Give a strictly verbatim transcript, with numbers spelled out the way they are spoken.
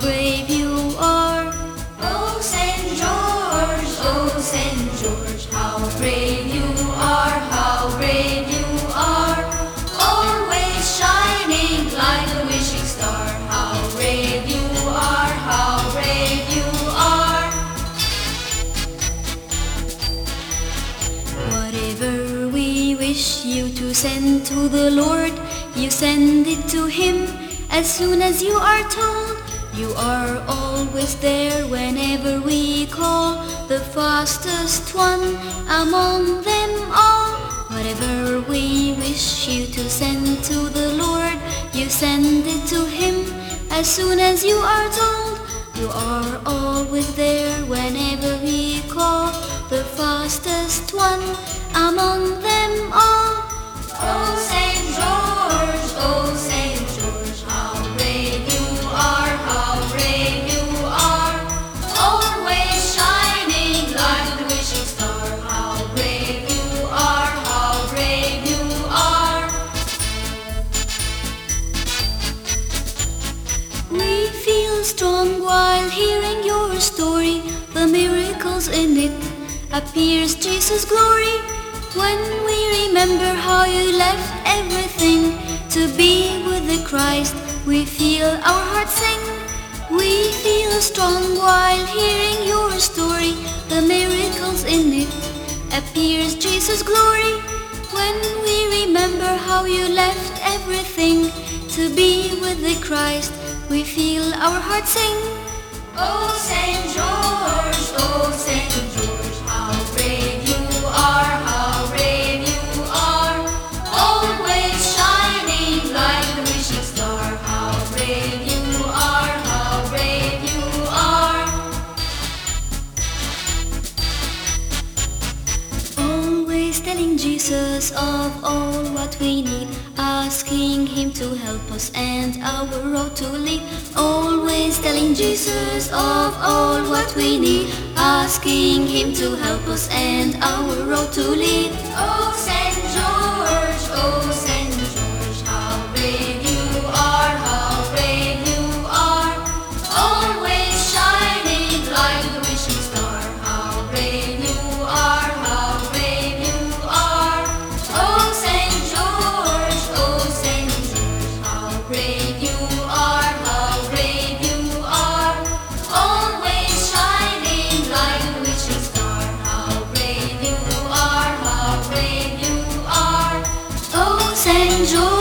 brave you are. Oh, Saint George, oh, Saint George, how brave you are, how brave you are. Always shining like a wishing star. How brave you are, how brave you are. Whatever we wish you to send to the Lord, you send it to Him as soon as you are told. You are always there whenever we call, the fastest one among them all. Whatever we wish you to send to the Lord, you send it to Him as soon as you are told. You are always there whenever we call, the fastest one among them all. Oh, Saint George, oh, Saint George, how brave you are, how brave you are. Always shining like the wishing star. How brave you are, how brave you are. We feel strong while hearing your story. The miracles in it appears Jesus' glory. When we remember how you left everything to be with the Christ, we feel our hearts sing. We feel strong while hearing your story. The miracles in it appears Jesus' glory. When we remember how you left everything to be with the Christ, we feel our hearts sing. Oh, Saint George, oh, Saint George, how brave you are, how brave you are. Always shining like the wishing star. How brave you are, how brave you are. Always telling Jesus of all what we need, asking Him to help us and our road to lead. Always telling Jesus of all what we need, asking Him to help us and our road to lead. Oh, Saint George, oh, Saint George, how brave you are, how brave you are. Always shining like the wishing star. How brave you are, how brave you are. Oh, Saint George, oh, Saint George, how brave you are, how brave you are. Always shining like the wishing star. How brave you are, how brave you are. Oh, Saint George.